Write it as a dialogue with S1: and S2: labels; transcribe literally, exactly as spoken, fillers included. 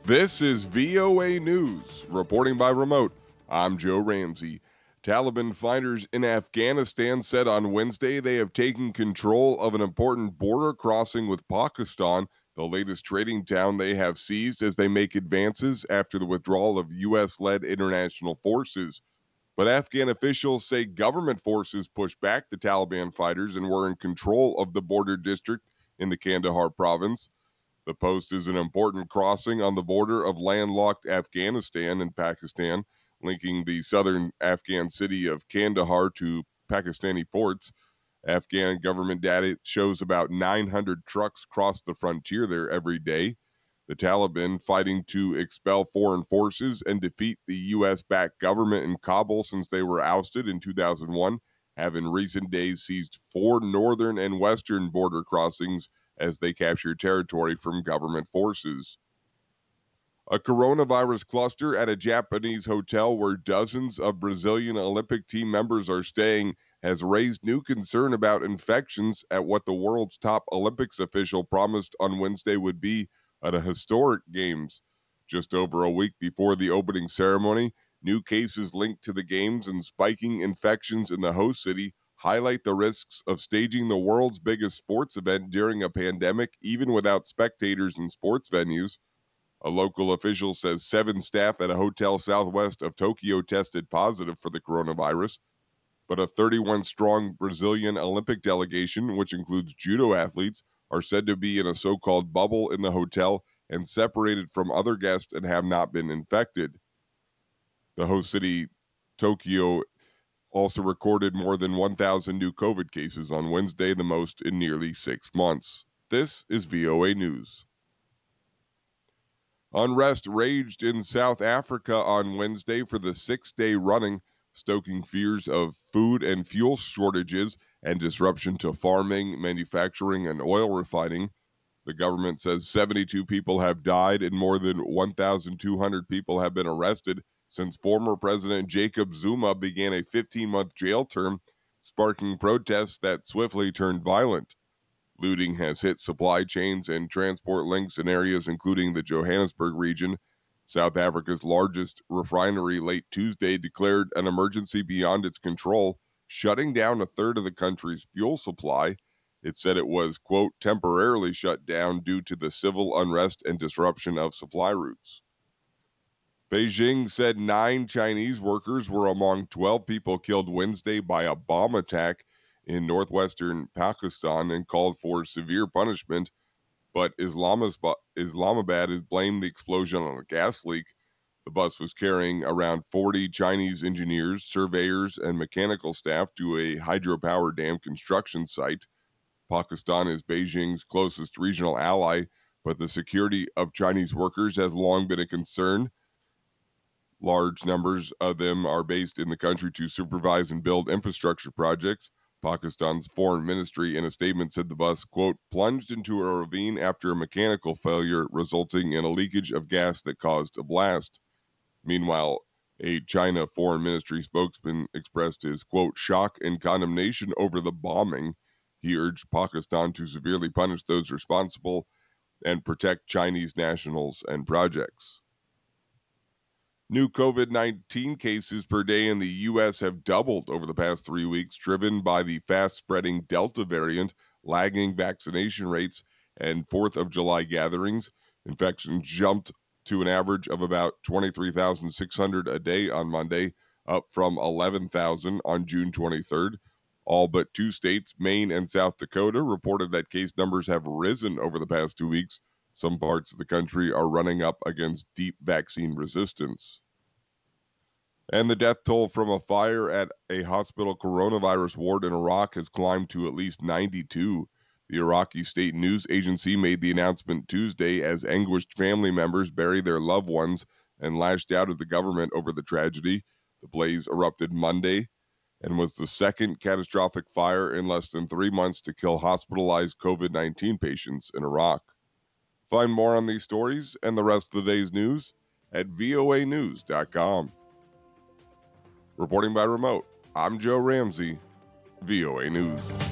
S1: This is V O A News. Reporting by remote, I'm Joe Ramsey. Taliban fighters in Afghanistan said on Wednesday they have taken control of an important border crossing with Pakistan, the latest trading town they have seized as they make advances after the withdrawal of U S-led international forces. But Afghan officials say government forces pushed back the Taliban fighters and were in control of the border district in the Kandahar province. The post is an important crossing on the border of landlocked Afghanistan and Pakistan, linking the southern Afghan city of Kandahar to Pakistani ports. Afghan government data shows about nine hundred trucks cross the frontier there every day. The Taliban fighting to expel foreign forces and defeat the U S-backed government in Kabul since they were ousted in two thousand one, have in recent days seized four northern and western border crossings as they capture territory from government forces. A coronavirus cluster at a Japanese hotel where dozens of Brazilian Olympic team members are staying has raised new concern about infections at what the world's top Olympics official promised on Wednesday would be at a historic games. Just over a week before the opening ceremony, new cases linked to the games and spiking infections in the host city highlight the risks of staging the world's biggest sports event during a pandemic, even without spectators in sports venues. A local official says seven staff at a hotel southwest of Tokyo tested positive for the coronavirus, but a thirty-one strong Brazilian Olympic delegation, which includes judo athletes, are said to be in a so-called bubble in the hotel and separated from other guests and have not been infected. The host city, Tokyo, also recorded more than one thousand new COVID cases on Wednesday, the most in nearly six months. This is V O A News. Unrest raged in South Africa on Wednesday for the sixth day running, stoking fears of food and fuel shortages and disruption to farming, manufacturing, and oil refining. The government says seventy-two people have died and more than one thousand two hundred people have been arrested since former President Jacob Zuma began a fifteen-month jail term, sparking protests that swiftly turned violent. Looting has hit supply chains and transport links in areas including the Johannesburg region. South Africa's largest refinery late Tuesday declared an emergency beyond its control, shutting down a third of the country's fuel supply. It said it was, quote, temporarily shut down due to the civil unrest and disruption of supply routes. Beijing said nine Chinese workers were among twelve people killed Wednesday by a bomb attack in northwestern Pakistan and called for severe punishment, but Islamabad has blamed the explosion on a gas leak. The bus was carrying around forty Chinese engineers, surveyors, and mechanical staff to a hydropower dam construction site. Pakistan is Beijing's closest regional ally, but the security of Chinese workers has long been a concern. Large numbers of them are based in the country to supervise and build infrastructure projects. Pakistan's foreign ministry in a statement said the bus, quote, plunged into a ravine after a mechanical failure, resulting in a leakage of gas that caused a blast. Meanwhile, a China foreign ministry spokesman expressed his, quote, shock and condemnation over the bombing. He urged Pakistan to severely punish those responsible and protect Chinese nationals and projects. New COVID nineteen cases per day in the U S have doubled over the past three weeks, driven by the fast-spreading Delta variant, lagging vaccination rates, and fourth of July gatherings. Infections jumped to an average of about twenty-three thousand six hundred a day on Monday, up from eleven thousand on June twenty-third. All but two states, Maine and South Dakota, reported that case numbers have risen over the past two weeks. Some parts of the country are running up against deep vaccine resistance. And the death toll from a fire at a hospital coronavirus ward in Iraq has climbed to at least ninety-two. The Iraqi state news agency made the announcement Tuesday as anguished family members bury their loved ones and lashed out at the government over the tragedy. The blaze erupted Monday and was the second catastrophic fire in less than three months to kill hospitalized COVID nineteen patients in Iraq. Find more on these stories and the rest of the day's news at V O A news dot com. Reporting by remote, I'm Joe Ramsey, V O A News.